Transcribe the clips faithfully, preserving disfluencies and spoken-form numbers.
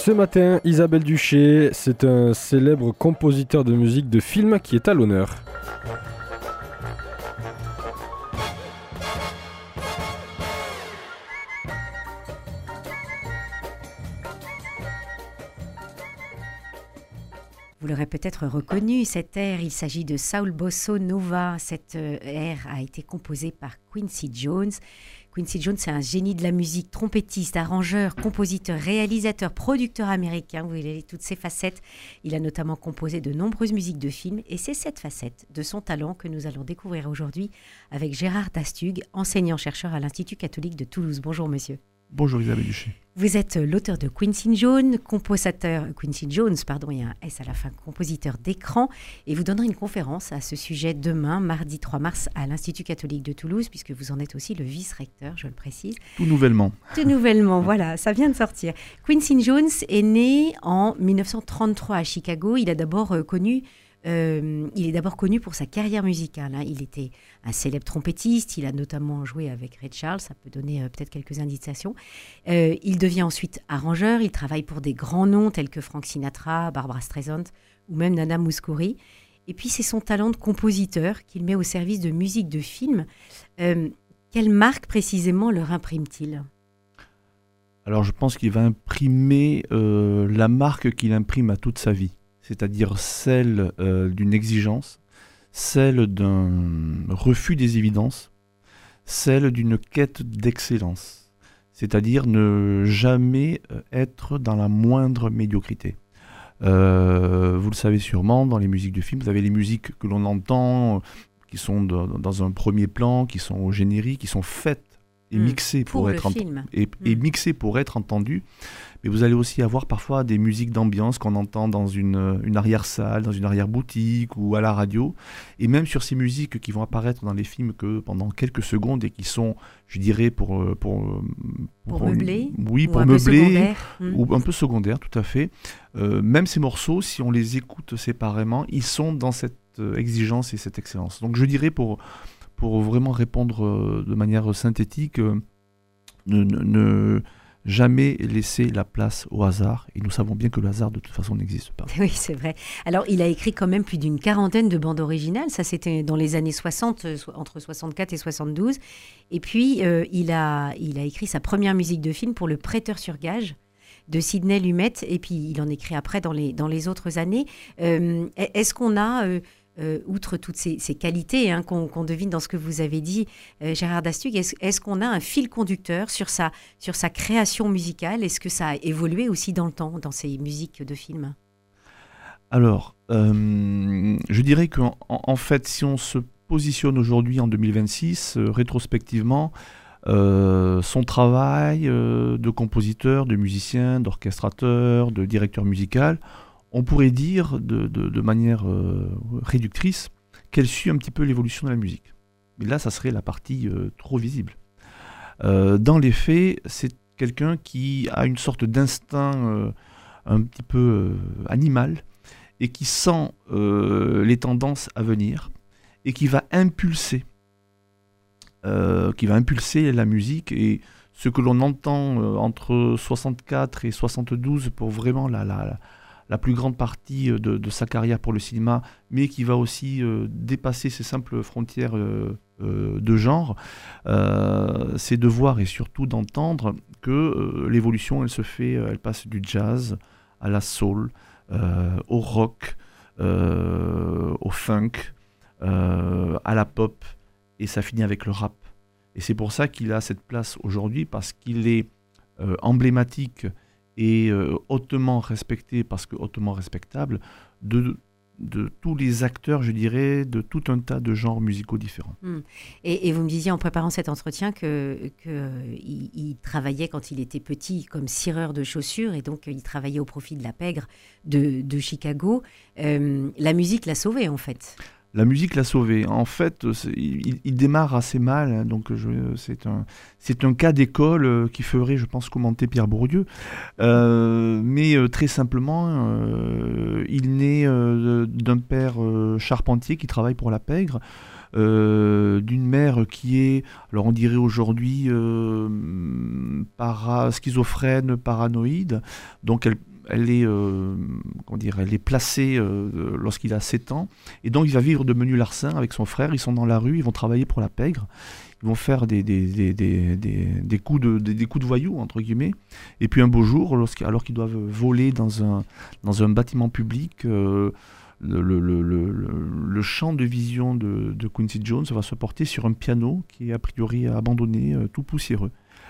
Ce matin, Isabelle Duché, c'est un célèbre compositeur de musique de film qui est à l'honneur. Vous l'aurez peut-être reconnu, cet air, il s'agit de Saul Bosso Nova. Cet air a été composé par Quincy Jones. Quincy Jones, c'est un génie de la musique, trompettiste, arrangeur, compositeur, réalisateur, producteur américain. Vous voyez toutes ces facettes. Il a notamment composé de nombreuses musiques de films et c'est cette facette de son talent que nous allons découvrir aujourd'hui avec Gérard Dastug, enseignant-chercheur à l'Institut catholique de Toulouse. Bonjour monsieur. Bonjour Isabelle Duché. Vous êtes l'auteur de Quincy Jones, compositeur, Quincy Jones, pardon, il y a un S à la fin, compositeur d'écran, et vous donnerez une conférence à ce sujet demain, mardi trois mars, à l'Institut catholique de Toulouse, puisque vous en êtes aussi le vice-recteur, je le précise. Tout nouvellement. Tout nouvellement, voilà, ça vient de sortir. Quincy Jones est né en dix-neuf cent trente-trois à Chicago. Il a d'abord euh, connu... Euh, il est d'abord connu pour sa carrière musicale. Hein. Il était un célèbre trompettiste. Il a notamment joué avec Ray Charles. Ça peut donner euh, peut-être quelques indications. Euh, il devient ensuite arrangeur. Il travaille pour des grands noms tels que Frank Sinatra, Barbra Streisand ou même Nana Mouskouri. Et puis, c'est son talent de compositeur qu'il met au service de musique de film. Euh, quelle marque précisément leur imprime-t-il ? Alors, je pense qu'il va imprimer euh, la marque qu'il imprime à toute sa vie. C'est-à-dire celle euh, d'une exigence, celle d'un refus des évidences, celle d'une quête d'excellence, c'est-à-dire ne jamais être dans la moindre médiocrité. Euh, vous le savez sûrement, dans les musiques de film, vous avez les musiques que l'on entend, qui sont de, dans un premier plan, qui sont au générique, qui sont faites et mixées pour, pour être ent- et, mmh. et mixées pour être entendues. Mais vous allez aussi avoir parfois des musiques d'ambiance qu'on entend dans une, une arrière-salle, dans une arrière-boutique ou à la radio. Et même sur ces musiques qui vont apparaître dans les films que pendant quelques secondes et qui sont, je dirais, pour... Pour, pour, pour meubler Oui, pour un meubler, peu ou un peu secondaire, tout à fait. Euh, même ces morceaux, si on les écoute séparément, ils sont dans cette exigence et cette excellence. Donc je dirais, pour, pour vraiment répondre de manière synthétique, euh, ne... ne, ne jamais laisser la place au hasard. Et nous savons bien que le hasard, de toute façon, n'existe pas. Oui, c'est vrai. Alors, il a écrit quand même plus d'une quarantaine de bandes originales. Ça, c'était dans les années soixante, entre soixante-quatre et soixante-douze. Et puis, euh, il, a, il a écrit sa première musique de film pour Le Prêteur sur gage de Sidney Lumet. Et puis, il en écrit après dans les, dans les autres années. Euh, est-ce qu'on a... Euh, Euh, outre toutes ces, ces qualités hein, qu'on, qu'on devine dans ce que vous avez dit, euh, Gérard Dastug, est-ce, est-ce qu'on a un fil conducteur sur sa, sur sa création musicale ? Est-ce que ça a évolué aussi dans le temps, dans ces musiques de films ? Alors, euh, je dirais qu'en en fait, si on se positionne aujourd'hui en deux mille vingt-six, euh, rétrospectivement, euh, son travail euh, de compositeur, de musicien, d'orchestrateur, de directeur musical, on pourrait dire de, de, de manière euh, réductrice qu'elle suit un petit peu l'évolution de la musique. Mais là, ça serait la partie euh, trop visible. Euh, dans les faits, c'est quelqu'un qui a une sorte d'instinct euh, un petit peu euh, animal et qui sent euh, les tendances à venir et qui va impulser, euh, qui va impulser la musique. Et ce que l'on entend euh, entre soixante-quatre et soixante-douze pour vraiment la... la, la la plus grande partie de, de sa carrière pour le cinéma, mais qui va aussi euh, dépasser ces simples frontières euh, euh, de genre, euh, c'est de voir et surtout d'entendre que euh, l'évolution, elle se fait, elle passe du jazz à la soul, euh, au rock, euh, au funk, euh, à la pop, et ça finit avec le rap. Et c'est pour ça qu'il a cette place aujourd'hui, parce qu'il est euh, emblématique et euh, hautement respecté, parce que hautement respectable, de, de tous les acteurs, je dirais, de tout un tas de genres musicaux différents. Mmh. Et, et vous me disiez en préparant cet entretien qu'il que, euh, il travaillait quand il était petit comme cireur de chaussures, et donc il travaillait au profit de la pègre de, de Chicago. Euh, la musique l'a sauvé en fait. La musique l'a sauvé. En fait, il, il démarre assez mal, hein, donc je, c'est, un, c'est un cas d'école euh, qui ferait, je pense, commenter Pierre Bourdieu. Euh, mais euh, très simplement, euh, il naît euh, d'un père euh, charpentier qui travaille pour la pègre, euh, d'une mère qui est, alors on dirait aujourd'hui, euh, para, schizophrène, paranoïde. Donc elle elle est, euh, comment dire, elle est placée euh, lorsqu'il a sept ans. Et donc, il va vivre de menu larcin avec son frère. Ils sont dans la rue, ils vont travailler pour la pègre. Ils vont faire des, des, des, des, des, des, coups, de, des, des coups de voyous, entre guillemets. Et puis, un beau jour, alors qu'ils doivent voler dans un, dans un bâtiment public, euh, le, le, le, le, le champ de vision de, de Quincy Jones va se porter sur un piano qui est a priori abandonné, euh, tout poussiéreux.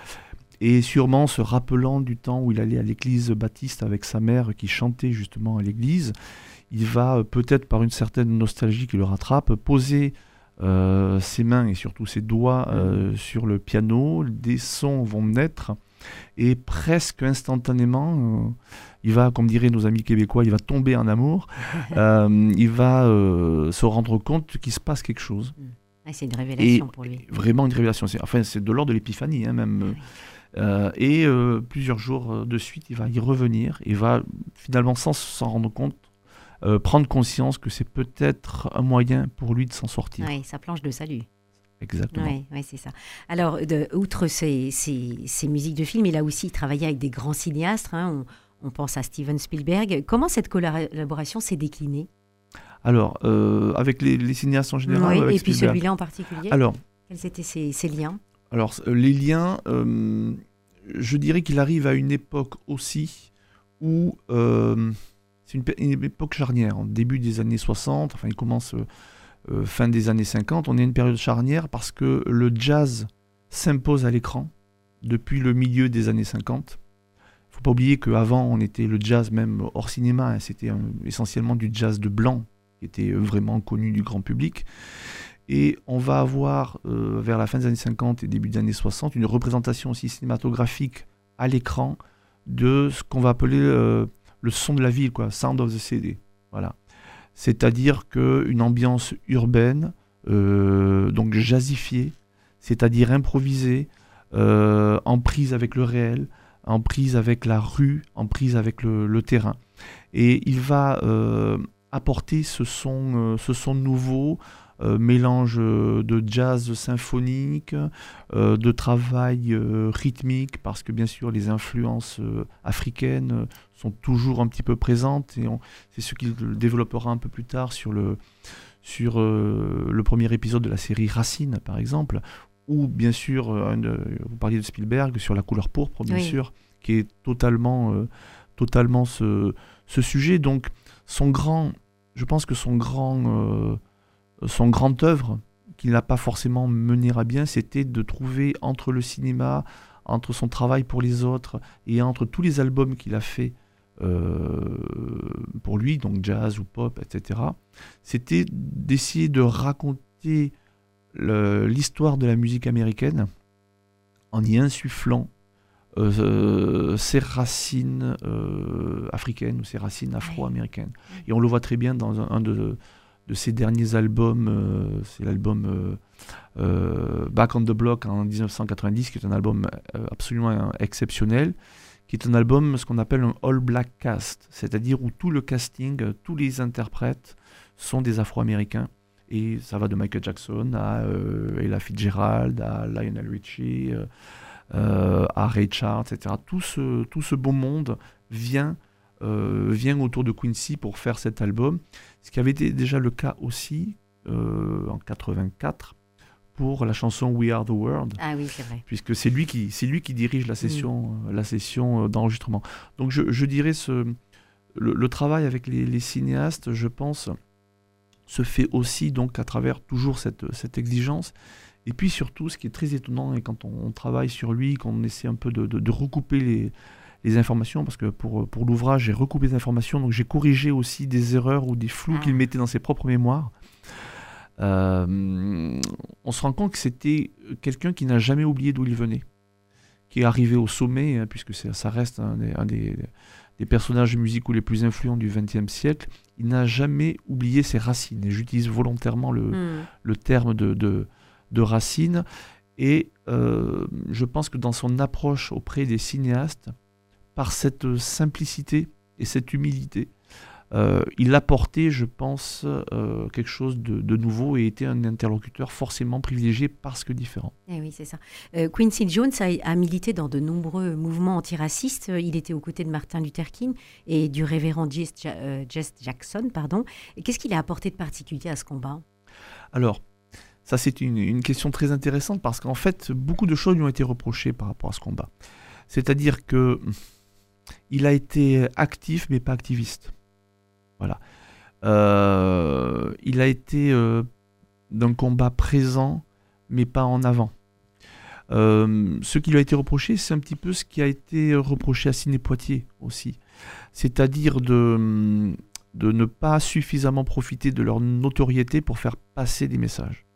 Et sûrement se rappelant du temps où il allait à l'église baptiste avec sa mère qui chantait justement à l'église, il va peut-être par une certaine nostalgie qui le rattrape, poser euh, ses mains et surtout ses doigts euh, sur le piano, des sons vont naître et presque instantanément, euh, il va, comme diraient nos amis québécois, il va tomber en amour, euh, il va euh, se rendre compte qu'il se passe quelque chose. Ah, c'est une révélation et pour lui. Vraiment une révélation, c'est, enfin c'est de l'ordre de l'épiphanie hein, même. Oui. Euh, et euh, plusieurs jours de suite, il va y revenir, il va finalement sans s'en rendre compte, euh, prendre conscience que c'est peut-être un moyen pour lui de s'en sortir. Oui, sa planche de salut. Exactement. Oui, ouais, c'est ça. Alors, de, outre ces, ces, ces musiques de films, il a aussi travaillé avec des grands cinéastes, hein, on, on pense à Steven Spielberg. Comment cette collaboration s'est déclinée ? Alors, euh, avec les, les cinéastes en général, oui, avec et puis Spielberg. Celui-là en particulier. Alors, quels étaient ces, ces liens ? Alors, les liens, euh, je dirais qu'il arrive à une époque aussi où euh, c'est une, une époque charnière, en début des années soixante, enfin il commence euh, fin des années cinquante, on est à une période charnière parce que le jazz s'impose à l'écran depuis le milieu des années cinquante. Il ne faut pas oublier qu'avant, on était le jazz même hors cinéma, hein, c'était euh, essentiellement du jazz de blanc, qui était vraiment connu du grand public. Et on va avoir, euh, vers la fin des années cinquante et début des années soixante, une représentation aussi cinématographique à l'écran de ce qu'on va appeler euh, le son de la ville, quoi, Sound of the City. Voilà. C'est-à-dire qu'une ambiance urbaine, euh, donc jazzifiée, c'est-à-dire improvisée, euh, en prise avec le réel, en prise avec la rue, en prise avec le, le terrain. Et il va euh, apporter ce son, euh, ce son nouveau, Euh, mélange euh, de jazz symphonique, euh, de travail euh, rythmique, parce que bien sûr les influences euh, africaines euh, sont toujours un petit peu présentes, et on, c'est ce qu'il développera un peu plus tard sur, le, sur euh, le premier épisode de la série Racine, par exemple, ou bien sûr, euh, de, vous parliez de Spielberg, sur La couleur pourpre, bien oui. sûr, qui est totalement, euh, totalement ce, ce sujet. Donc, son grand, je pense que son grand... Euh, Son grande œuvre, qu'il n'a pas forcément mené à bien, c'était de trouver entre le cinéma, entre son travail pour les autres et entre tous les albums qu'il a fait euh, pour lui, donc jazz ou pop, et cetera, c'était d'essayer de raconter le, l'histoire de la musique américaine en y insufflant euh, ses racines euh, africaines ou ses racines afro-américaines. Et on le voit très bien dans un, un de... de ses derniers albums, euh, c'est l'album euh, euh, Back on the Block en dix-neuf cent quatre-vingt-dix, qui est un album euh, absolument exceptionnel, qui est un album, ce qu'on appelle un all-black cast, c'est-à-dire où tout le casting, euh, tous les interprètes sont des Afro-Américains, et ça va de Michael Jackson à euh, Ella Fitzgerald, à Lionel Richie, euh, euh, à Ray Charles, et cetera. Tout ce, tout ce beau monde vient Euh, vient autour de Quincy pour faire cet album, ce qui avait été déjà le cas aussi euh, en quatre-vingt-quatre pour la chanson We Are the World. Ah oui, c'est vrai. Puisque c'est lui qui, c'est lui qui dirige la session, mmh. euh, la session d'enregistrement. Donc je, je dirais ce, le, le travail avec les, les cinéastes, je pense, se fait aussi donc à travers toujours cette, cette exigence. Et puis surtout, ce qui est très étonnant, et quand on, on travaille sur lui, quand on essaie un peu de, de, de recouper les les informations, parce que pour, pour l'ouvrage, j'ai recoupé des informations, donc j'ai corrigé aussi des erreurs ou des flous ah. qu'il mettait dans ses propres mémoires. Euh, on se rend compte que c'était quelqu'un qui n'a jamais oublié d'où il venait, qui est arrivé au sommet, hein, puisque c'est, ça reste un, des, un des, des personnages musicaux les plus influents du vingtième siècle. Il n'a jamais oublié ses racines, et j'utilise volontairement le, mm. le terme de, de, de racines, et euh, je pense que dans son approche auprès des cinéastes, par cette simplicité et cette humilité, euh, il apportait, je pense, euh, quelque chose de, de nouveau et était un interlocuteur forcément privilégié parce que différent. Eh oui, c'est ça. Euh, Quincy Jones a, a milité dans de nombreux mouvements antiracistes. Il était aux côtés de Martin Luther King et du révérend Jesse, euh, Jesse Jackson. Pardon. Et qu'est-ce qu'il a apporté de particulier à ce combat ? Alors, ça c'est une, une question très intéressante parce qu'en fait, beaucoup de choses lui ont été reprochées par rapport à ce combat. C'est-à-dire que il a été actif mais pas activiste. Voilà. Euh, il a été euh, d'un combat présent mais pas en avant. Euh, ce qui lui a été reproché, c'est un petit peu ce qui a été reproché à Sidney Poitier aussi. C'est-à-dire de, de ne pas suffisamment profiter de leur notoriété pour faire passer des messages.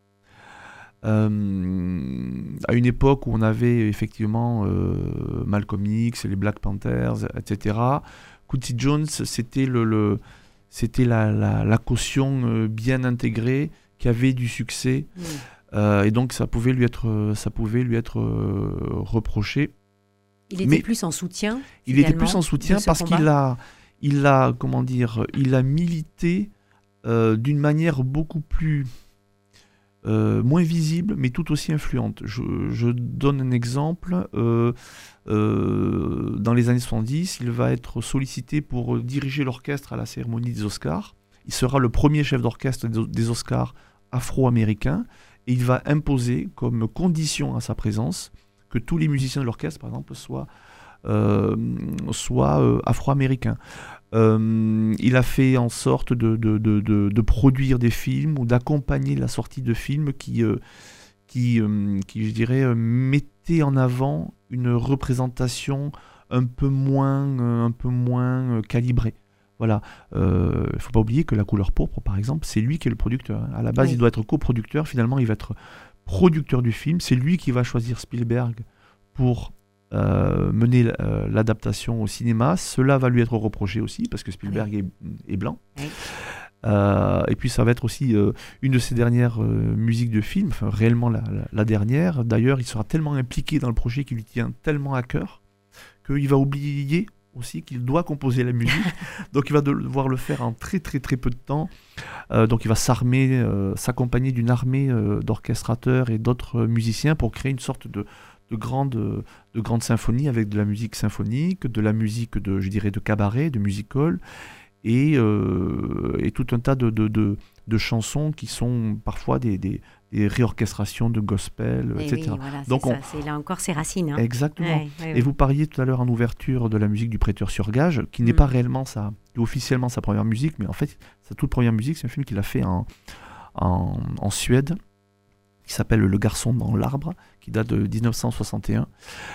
Euh, à une époque où on avait effectivement euh, Malcolm X, les Black Panthers, et cetera, Quincy Jones, c'était, le, le, c'était la, la, la caution euh, bien intégrée qui avait du succès. Mmh. Euh, et donc ça pouvait lui être, ça pouvait lui être euh, reproché. Il était Mais plus en soutien. Il était plus en soutien parce combat. qu'il a, il a, comment dire, il a milité euh, d'une manière beaucoup plus euh, moins visible, mais tout aussi influente. Je, je donne un exemple. Euh, euh, dans les années soixante-dix, il va être sollicité pour diriger l'orchestre à la cérémonie des Oscars. Il sera le premier chef d'orchestre des Oscars afro-américain. Et il va imposer comme condition à sa présence que tous les musiciens de l'orchestre, par exemple, soient, euh, soient euh, afro-américains. Euh, il a fait en sorte de, de, de, de, de produire des films ou d'accompagner la sortie de films qui, euh, qui, euh, qui, je dirais, euh, mettaient en avant une représentation un peu moins, euh, un peu moins euh, calibrée. Voilà, il euh, ne faut pas oublier que La Couleur pourpre, par exemple, c'est lui qui est le producteur. À la base, oui. il doit être coproducteur. Finalement, il va être producteur du film. C'est lui qui va choisir Spielberg pour euh, mener euh, l'adaptation au cinéma. Cela va lui être reproché aussi, parce que Spielberg oui. est, est blanc. Oui. Euh, et puis, ça va être aussi euh, une de ses dernières euh, musiques de film, enfin, réellement la, la, la dernière. D'ailleurs, il sera tellement impliqué dans le projet qu'il lui tient tellement à cœur qu'il va oublier aussi qu'il doit composer la musique, donc il va devoir le faire en très très très peu de temps, euh, donc il va s'armer, euh, s'accompagner d'une armée euh, d'orchestrateurs et d'autres musiciens pour créer une sorte de, de, grande, de grande symphonie avec de la musique symphonique, de la musique de, je dirais, de cabaret, de music-hall, et, euh, et tout un tas de, de, de, de chansons qui sont parfois des, des, des réorchestrations de gospel, et cetera. Oui, voilà, donc c'est, on... ça, c'est là encore ses racines. Hein. Exactement. Ouais, ouais, ouais. Et vous parliez tout à l'heure en ouverture de la musique du Prêteur sur gage, qui n'est mm. pas réellement sa, officiellement sa première musique, mais en fait, sa toute première musique, c'est un film qu'il a fait en, en, en Suède, qui s'appelle Le Garçon dans l'arbre, qui date de dix-neuf cent soixante et un.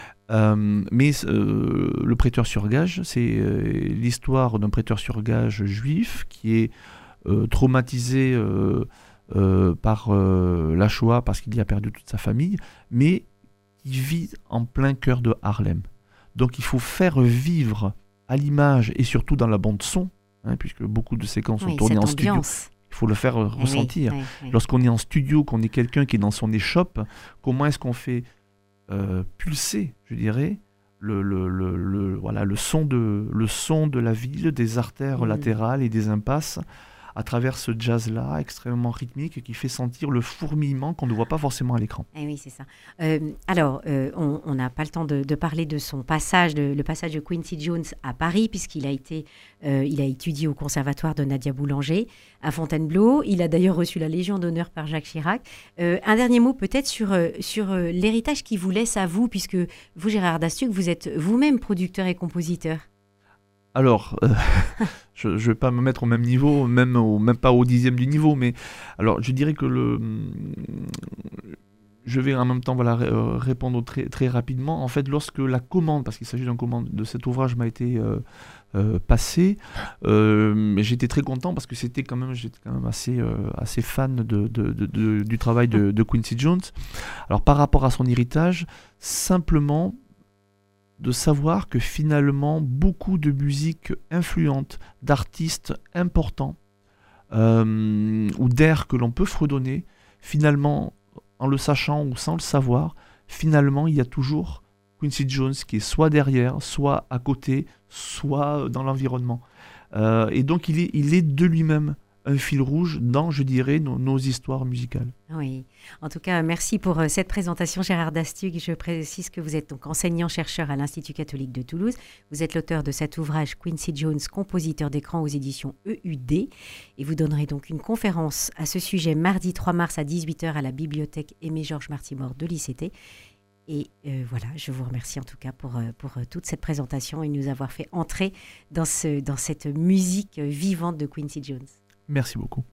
Euh, mais euh, le prêteur sur gage, c'est euh, l'histoire d'un prêteur sur gage juif qui est euh, traumatisé euh, euh, par euh, la Shoah parce qu'il y a perdu toute sa famille, mais qui vit en plein cœur de Harlem. Donc il faut faire vivre à l'image et surtout dans la bande son, hein, puisque beaucoup de séquences sont oui, tournées en studio. Il faut le faire euh, ressentir. Oui, oui, oui. Lorsqu'on est en studio, qu'on est quelqu'un qui est dans son échoppe, comment est-ce qu'on fait Euh, pulser, je dirais, le, le, le, le, voilà, le, son de, le son de la ville, des artères mmh. latérales et des impasses, à travers ce jazz-là extrêmement rythmique qui fait sentir le fourmillement qu'on ne voit pas forcément à l'écran. Eh oui, c'est ça. Euh, alors, euh, on n'a pas le temps de, de parler de son passage, de, le passage de Quincy Jones à Paris, puisqu'il a, été, euh, il a étudié au conservatoire de Nadia Boulanger à Fontainebleau. Il a d'ailleurs reçu la Légion d'honneur par Jacques Chirac. Euh, un dernier mot peut-être sur, euh, sur euh, l'héritage qu'il vous laisse à vous, puisque vous, Gérard Dastuc, vous êtes vous-même producteur et compositeur. Alors, euh, je ne vais pas me mettre au même niveau, même, au, même pas au dixième du niveau, mais alors je dirais que le, je vais en même temps voilà, euh, répondre très, très rapidement. En fait, lorsque la commande, parce qu'il s'agit d'une commande de cet ouvrage, m'a été euh, euh, passée, euh, j'étais très content parce que c'était quand même, j'étais quand même assez, euh, assez fan de, de, de, de, du travail de, de Quincy Jones. Alors, par rapport à son héritage, simplement de savoir que finalement beaucoup de musiques influentes, d'artistes importants euh, ou d'airs que l'on peut fredonner, finalement, en le sachant ou sans le savoir, finalement il y a toujours Quincy Jones qui est soit derrière, soit à côté, soit dans l'environnement. Euh, et donc, il est, il est de lui-même un fil rouge dans, je dirais, nos, nos histoires musicales. Oui, en tout cas, merci pour euh, cette présentation, Gérard Dastug. Je précise que vous êtes donc enseignant-chercheur à l'Institut catholique de Toulouse. Vous êtes l'auteur de cet ouvrage Quincy Jones, compositeur d'écran aux éditions E U D. Et vous donnerez donc une conférence à ce sujet mardi trois mars à dix-huit heures à la bibliothèque Aimé-Georges Martimore de l'I C T. Et euh, voilà, je vous remercie en tout cas pour, euh, pour euh, toute cette présentation et nous avoir fait entrer dans, ce, dans cette musique vivante de Quincy Jones. Merci beaucoup.